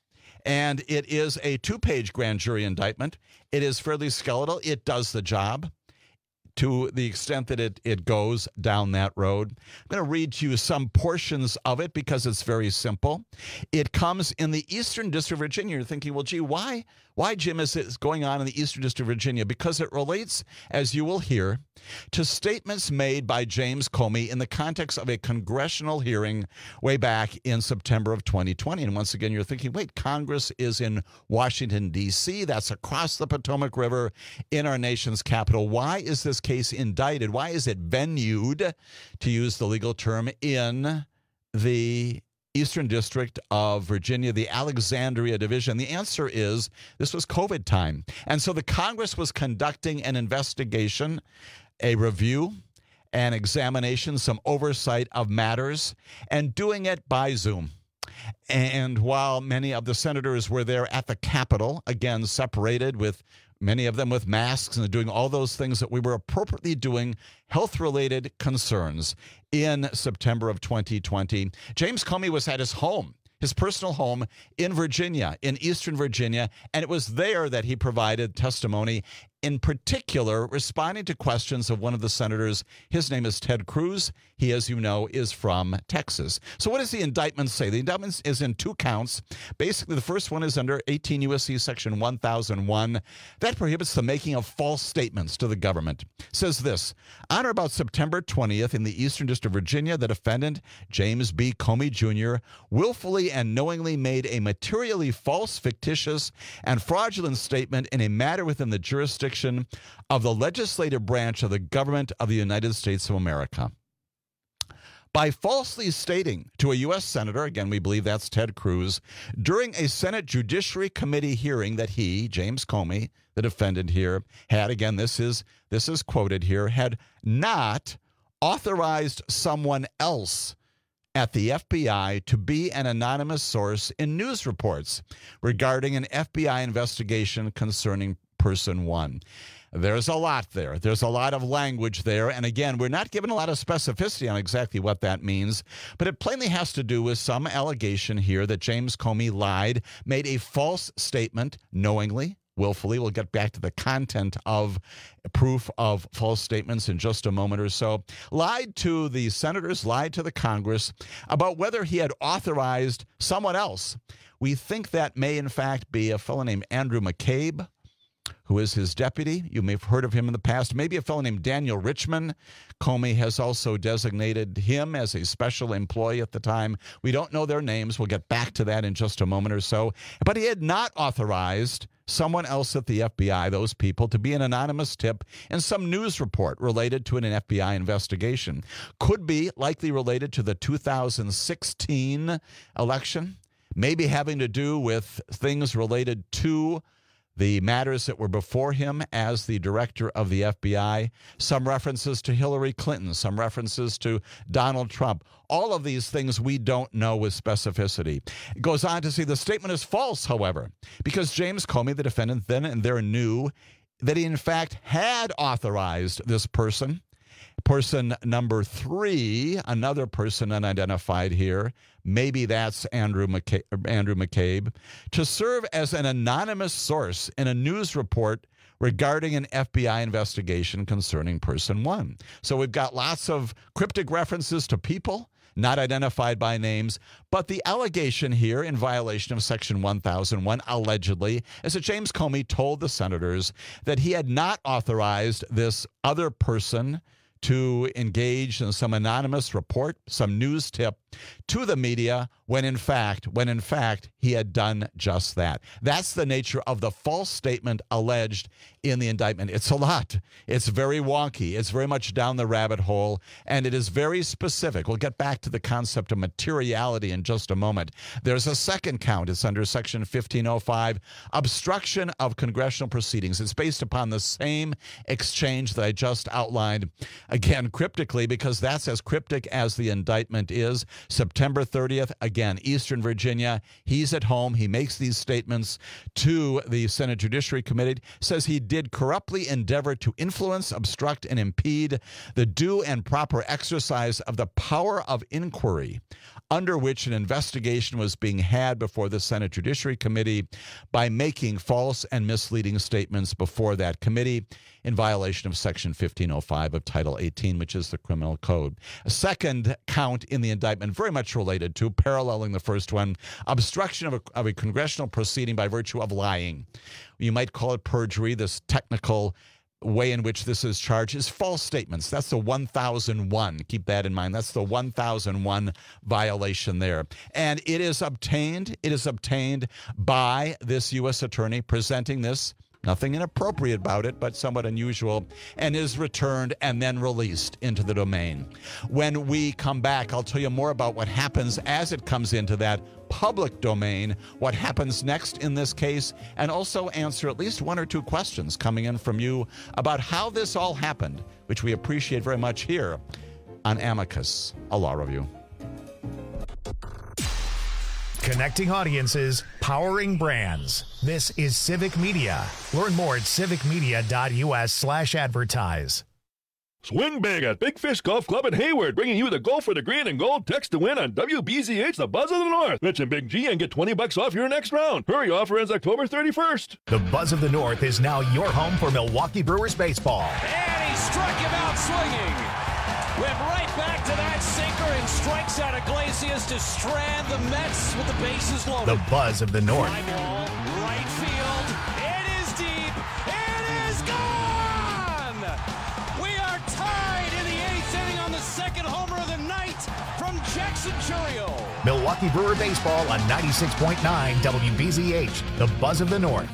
And it is a two-page grand jury indictment. It is fairly skeletal. It does the job to the extent that it, it goes down that road. I'm going to read to you some portions of it because it's very simple. It comes in the Eastern District of Virginia. You're thinking, well, gee, why, why, Jim, is it going on in the Eastern District of Virginia? Because it relates, as you will hear, to statements made by James Comey in the context of a congressional hearing way back in September of twenty twenty. And once again, you're thinking, wait, Congress is in Washington, D C. That's across the Potomac River in our nation's capital. Why is this case indicted? Why is it venued, to use the legal term, in the Eastern District of Virginia, the Alexandria Division? The answer is this was COVID time. And so the Congress was conducting an investigation, a review, an examination, some oversight of matters, and doing it by Zoom. And while many of the senators were there at the Capitol, again, separated with many of them with masks and doing all those things that we were appropriately doing, health-related concerns in September of twenty twenty, James Comey was at his home, his personal home in Virginia, in Eastern Virginia, and it was there that he provided testimony, in particular, responding to questions of one of the senators. His name is Ted Cruz. He, as you know, is from Texas. So what does the indictment say? The indictment is in two counts. Basically, the first one is under eighteen U S C Section one thousand one. That prohibits the making of false statements to the government. It says this: on or about September twentieth in the Eastern District of Virginia, the defendant, James B. Comey Junior, willfully and knowingly made a materially false, fictitious, and fraudulent statement in a matter within the jurisdiction of the legislative branch of the government of the United States of America. By falsely stating to a U S senator, again, we believe that's Ted Cruz, during a Senate Judiciary Committee hearing that he, James Comey, the defendant here, had, again, this is this is quoted here, had not authorized someone else at the F B I to be an anonymous source in news reports regarding an F B I investigation concerning person one. There's a lot there. There's a lot of language there. And again, we're not given a lot of specificity on exactly what that means, but it plainly has to do with some allegation here that James Comey lied, made a false statement knowingly, willfully. We'll get back to the content of proof of false statements in just a moment or so. Lied to the senators, lied to the Congress about whether he had authorized someone else. We think that may, in fact, be a fellow named Andrew McCabe, who is his deputy. You may have heard of him in the past. Maybe a fellow named Daniel Richman. Comey has also designated him as a special employee at the time. We don't know their names. We'll get back to that in just a moment or so. But he had not authorized someone else at the F B I, those people, to be an anonymous tip in some news report related to an F B I investigation. Could be likely related to the two thousand sixteen election, maybe having to do with things related to the matters that were before him as the director of the F B I, some references to Hillary Clinton, some references to Donald Trump. All of these things we don't know with specificity. It goes on to say the statement is false, however, because James Comey, the defendant, then and there knew that he in fact had authorized this person. Person number three, another person unidentified here, maybe that's Andrew McCabe, Andrew McCabe, to serve as an anonymous source in a news report regarding an F B I investigation concerning person one. So we've got lots of cryptic references to people not identified by names, but the allegation here in violation of Section one thousand one, allegedly, is that James Comey told the senators that he had not authorized this other person to engage in some anonymous report, some news tip to the media, when in fact, when in fact he had done just that. That's the nature of the false statement alleged in the indictment. It's a lot. It's very wonky. It's very much down the rabbit hole, and it is very specific. We'll get back to the concept of materiality in just a moment. There's a second count. It's under Section fifteen oh five, obstruction of congressional proceedings. It's based upon the same exchange that I just outlined, again, cryptically, because that's as cryptic as the indictment is. September thirtieth, again, Eastern Virginia. He's at home. He makes these statements to the Senate Judiciary Committee, says he did corruptly endeavor to influence, obstruct, and impede the due and proper exercise of the power of inquiry under which an investigation was being had before the Senate Judiciary Committee by making false and misleading statements before that committee in violation of Section fifteen oh five of Title eighteen, which is the criminal code. A second count in the indictment, very much related to, paralleling the first one, obstruction of a, of a congressional proceeding by virtue of lying. You might call it perjury. This technical way in which this is charged is false statements. That's the one thousand one. Keep that in mind. That's the one thousand one violation there. And it is obtained, it is obtained by this U S attorney presenting this. Nothing inappropriate about it, but somewhat unusual, and is returned and then released into the domain. When we come back, I'll tell you more about what happens as it comes into that public domain, what happens next in this case, and also answer at least one or two questions coming in from you about how this all happened, which we appreciate very much here on Amicus, a law review. Connecting audiences, powering brands. This is Civic Media. Learn more at civicmedia.us slash advertise. Swing big at Big Fish Golf Club in Hayward, bringing you the Go for the Green and Gold text to win on W B Z H, the Buzz of the North. Mention Big G and get twenty bucks off your next round. Hurry, offer ends October thirty-first. The Buzz of the North is now your home for Milwaukee Brewers baseball. And he struck him out swinging. Went right back to that sinker and strikes out Iglesias to strand the Mets with the bases loaded. The Buzz of the North. Fly ball, right field. It is deep. It is gone. We are tied in the eighth inning on the second homer of the night from Jackson Churio. Milwaukee Brewer baseball on ninety-six point nine W B Z H, the Buzz of the North.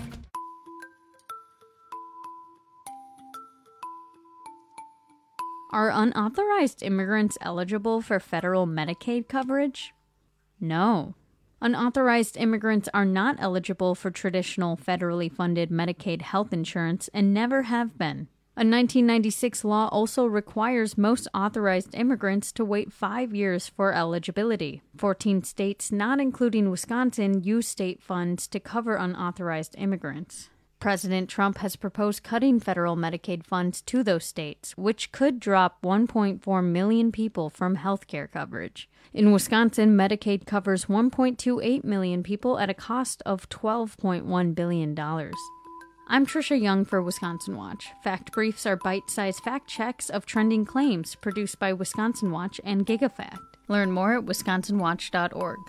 Are unauthorized immigrants eligible for federal Medicaid coverage? No. Unauthorized immigrants are not eligible for traditional federally funded Medicaid health insurance and never have been. A nineteen ninety-six law also requires most authorized immigrants to wait five years for eligibility. fourteen states, not including Wisconsin, use state funds to cover unauthorized immigrants. President Trump has proposed cutting federal Medicaid funds to those states, which could drop one point four million people from health care coverage. In Wisconsin, Medicaid covers one point two eight million people at a cost of twelve point one billion dollars. I'm Trisha Young for Wisconsin Watch. Fact Briefs are bite-sized fact checks of trending claims produced by Wisconsin Watch and GigaFact. Learn more at wisconsin watch dot org.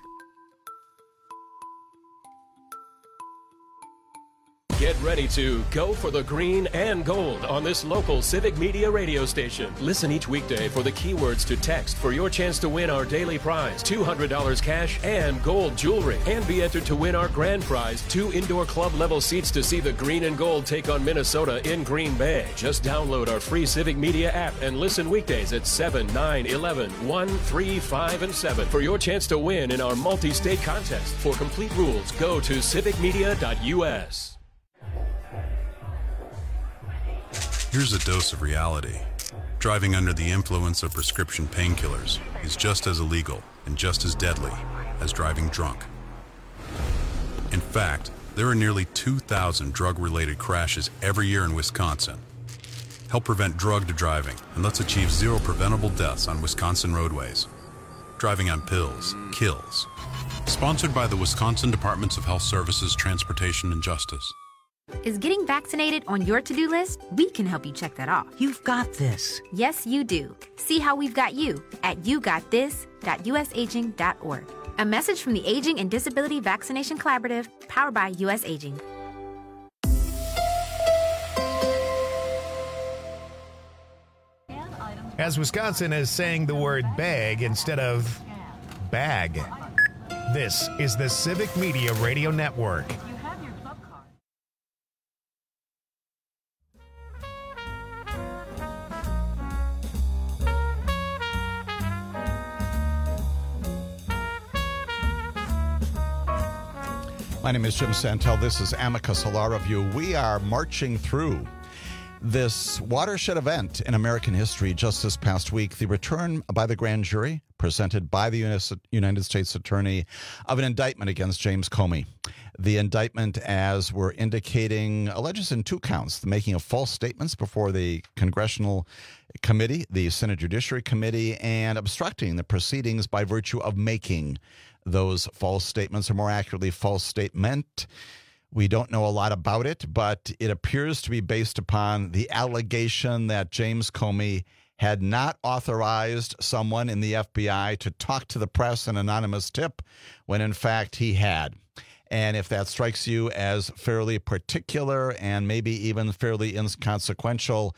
Get ready to go for the green and gold on this local Civic Media radio station. Listen each weekday for the keywords to text for your chance to win our daily prize, two hundred dollars cash and gold jewelry. And be entered to win our grand prize, two indoor club level seats to see the green and gold take on Minnesota in Green Bay. Just download our free Civic Media app and listen weekdays at seven, nine, eleven, one, three, five, and seven for your chance to win in our multi-state contest. For complete rules, go to civic media dot U S. Here's a dose of reality. Driving under the influence of prescription painkillers is just as illegal and just as deadly as driving drunk. In fact, there are nearly two thousand drug-related crashes every year in Wisconsin. Help prevent drugged driving, and let's achieve zero preventable deaths on Wisconsin roadways. Driving on pills kills. Sponsored by the Wisconsin Departments of Health Services, Transportation, and Justice. Is getting vaccinated on your to-do list? We can help you check that off. You've got this. Yes, you do. See how we've got you at you got this dot U S aging dot org. A message from the Aging and Disability Vaccination Collaborative, powered by U S Aging. As Wisconsin is saying the word bag instead of bag. This is the Civic Media Radio Network. My name is Jim Santel. This is Amicus, a law review. We are marching through This watershed event in American history just this past week, the return by the grand jury presented by the United States Attorney of an indictment against James Comey. The indictment, as we're indicating, alleges in two counts, the making of false statements before the Congressional Committee, the Senate Judiciary Committee, and obstructing the proceedings by virtue of making those false statements, or more accurately, false statement. We don't know a lot about it, but it appears to be based upon the allegation that James Comey had not authorized someone in the F B I to talk to the press an anonymous tip, when in fact he had. And if that strikes you as fairly particular and maybe even fairly inconsequential,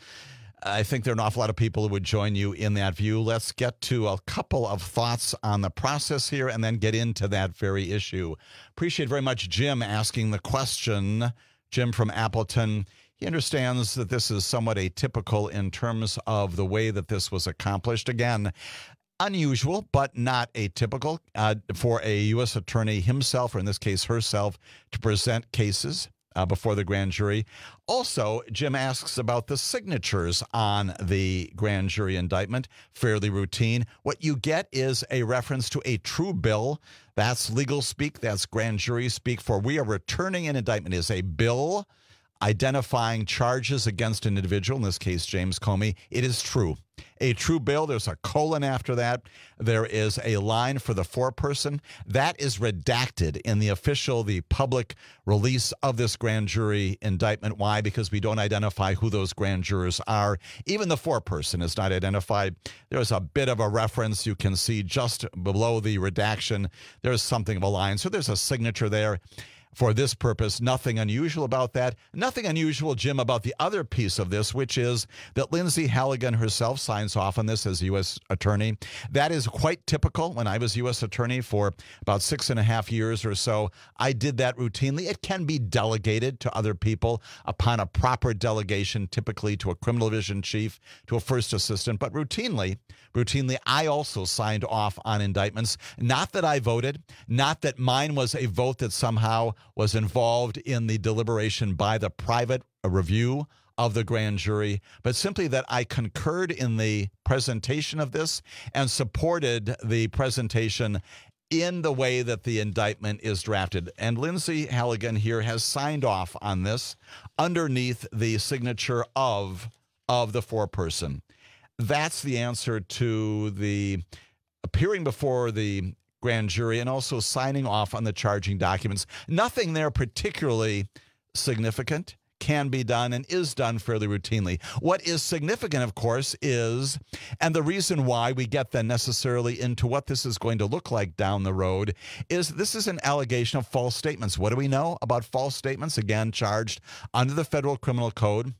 I think there are an awful lot of people who would join you in that view. Let's get to a couple of thoughts on the process here and then get into that very issue. Appreciate very much Jim asking the question. Jim from Appleton, he understands that this is somewhat atypical in terms of the way that this was accomplished. Again, unusual, but not atypical uh, for a U S attorney himself, or in this case herself, to present cases Uh, before the grand jury. Also, Jim asks about the signatures on the grand jury indictment. Fairly routine. What you get is a reference to a true bill. That's legal speak. That's grand jury speak for we are returning an indictment. It is a bill identifying charges against an individual, in this case, James Comey. It is true. A true bill, there's a colon after that. There is a line for the foreperson. That is redacted in the official, the public release of this grand jury indictment. Why? Because we don't identify who those grand jurors are. Even the foreperson is not identified. There's a bit of a reference you can see just below the redaction. There's something of a line. So there's a signature there. For this purpose, nothing unusual about that. Nothing unusual, Jim, about the other piece of this, which is that Lindsay Halligan herself signs off on this as U S attorney. That is quite typical. When I was U S attorney for about six and a half years or so, I did that routinely. It can be delegated to other people upon a proper delegation, typically to a criminal division chief, to a first assistant. But routinely, routinely, I also signed off on indictments. Not that I voted, not that mine was a vote that somehow was involved in the deliberation by the private review of the grand jury, but simply that I concurred in the presentation of this and supported the presentation in the way that the indictment is drafted. And Lindsay Halligan here has signed off on this underneath the signature of, of the foreperson. That's the answer to the appearing before the grand jury and also signing off on the charging documents. Nothing there particularly significant. Can be done and is done fairly routinely. What is significant, of course, is, and the reason why we get then necessarily into what this is going to look like down the road, is this is an allegation of false statements. What do we know about false statements? Again, charged under the Federal Criminal Code.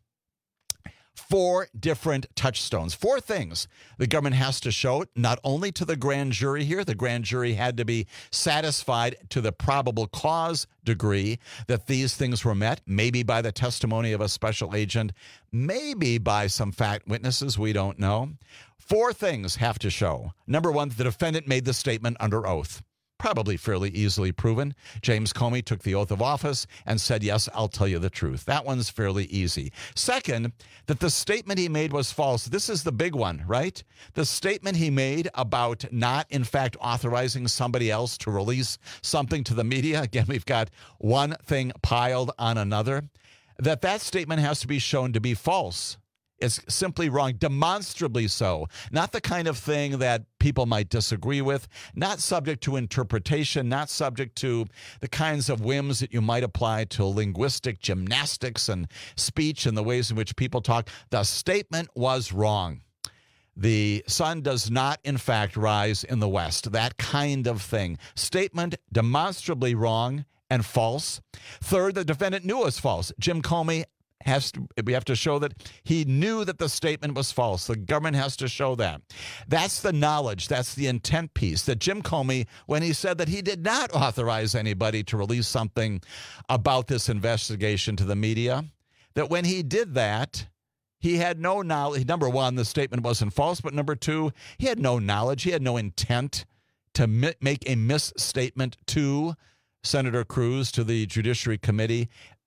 Four different touchstones, four things the government has to show, not only to the grand jury here. The grand jury had to be satisfied to the probable cause degree that these things were met, maybe by the testimony of a special agent, maybe by some fact witnesses, we don't know. Four things have to show. Number one, the defendant made the statement under oath. Probably fairly easily proven. James Comey took the oath of office and said, yes, I'll tell you the truth. That one's fairly easy. Second, that the statement he made was false. This is the big one, right? The statement he made about not, in fact, authorizing somebody else to release something to the media. Again, we've got one thing piled on another. That that statement has to be shown to be false. It's simply wrong, demonstrably so. Not the kind of thing that people might disagree with, not subject to interpretation, not subject to the kinds of whims that you might apply to linguistic gymnastics and speech and the ways in which people talk. The statement was wrong. The sun does not, in fact, rise in the west. That kind of thing. Statement demonstrably wrong and false. Third, the defendant knew it was false. Jim Comey has to, we have to show that he knew that the statement was false. The government has to show that. That's the knowledge. That's the intent piece. That Jim Comey, when he said that he did not authorize anybody to release something about this investigation to the media, that when he did that, he had no knowledge. Number one, the statement wasn't false, but number two, he had no knowledge. He had no intent to mi- make a misstatement to Senator Cruz, to the Judiciary Committee.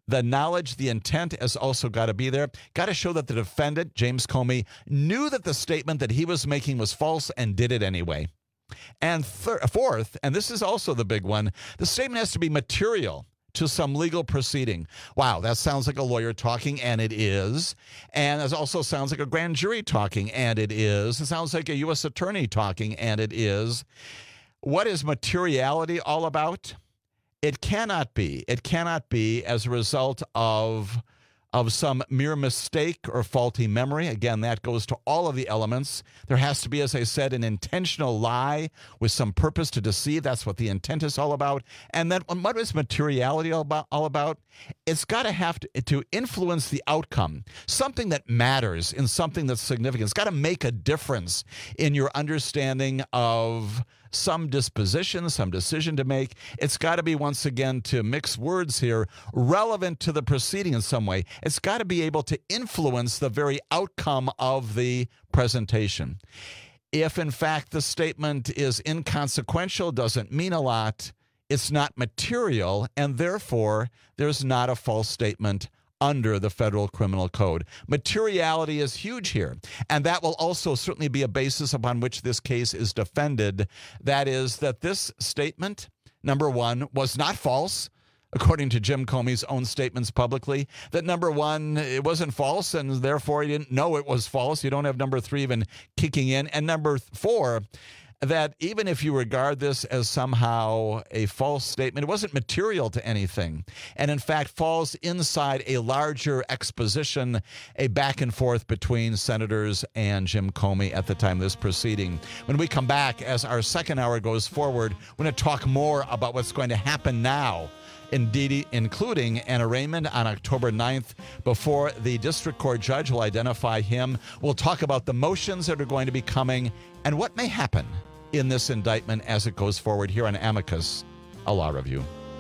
The knowledge, the intent has also got to be there. Got to show that the defendant, James Comey, knew that the statement that he was making was false and did it anyway. And thir- fourth, and this is also the big one, the statement has to be material to some legal proceeding. Wow, that sounds like a lawyer talking, and it is. And it also sounds like a grand jury talking, and it is. It sounds like a U S attorney talking, and it is. What is materiality all about? It cannot be. It cannot be as a result of, of some mere mistake or faulty memory. Again, that goes to all of the elements. There has to be, as I said, an intentional lie with some purpose to deceive. That's what the intent is all about. And then what is materiality all about? All about? It's got to have to, to influence the outcome, something that matters in something that's significant. It's got to make a difference in your understanding of some disposition, some decision to make. It's got to be, once again, to mix words here, relevant to the proceeding in some way. It's got to be able to influence the very outcome of the presentation. If, in fact, the statement is inconsequential, doesn't mean a lot, it's not material, and therefore there's not a false statement under the Federal Criminal Code. Materiality is huge here, and that will also certainly be a basis upon which this case is defended. That is that this statement, number one, was not false, according to Jim Comey's own statements publicly. That number one, it wasn't false, and therefore he didn't know it was false. You don't have number three even kicking in. And number four, that even if you regard this as somehow a false statement, it wasn't material to anything, and in fact falls inside a larger exposition, a back and forth between senators and Jim Comey at the time of this proceeding. When we come back, as our second hour goes forward, we're going to talk more about what's going to happen now, indeed, including an arraignment on October ninth before the district court judge will identify him. We'll talk about the motions that are going to be coming and what may happen in this indictment as it goes forward here on Amicus, a law review.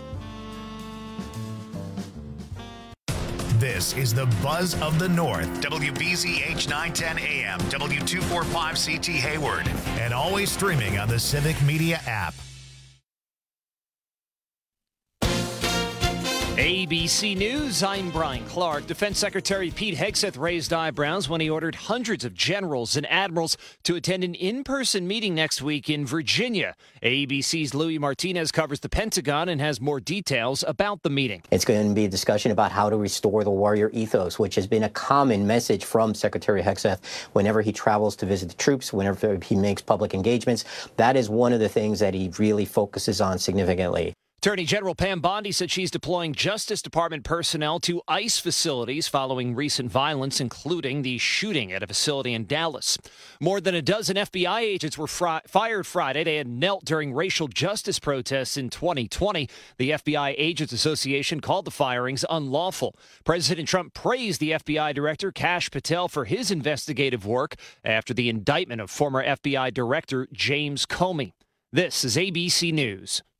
This is the Buzz of the North, W B Z H nine ten A M, W two forty-five C T Hayward, and always streaming on the Civic Media app. A B C News, I'm Brian Clark. Defense Secretary Pete Hegseth raised eyebrows when he ordered hundreds of generals and admirals to attend an in-person meeting next week in Virginia. A B C's Louis Martinez covers the Pentagon and has more details about the meeting. It's going to be a discussion about how to restore the warrior ethos, which has been a common message from Secretary Hegseth whenever he travels to visit the troops, whenever he makes public engagements. That is one of the things that he really focuses on significantly. Attorney General Pam Bondi said she's deploying Justice Department personnel to ICE facilities following recent violence, including the shooting at a facility in Dallas. More than a dozen F B I agents were fri- fired Friday. They had knelt during racial justice protests in twenty twenty. The F B I Agents Association called the firings unlawful. President Trump praised the F B I Director Kash Patel for his investigative work after the indictment of former F B I Director James Comey. This is A B C News.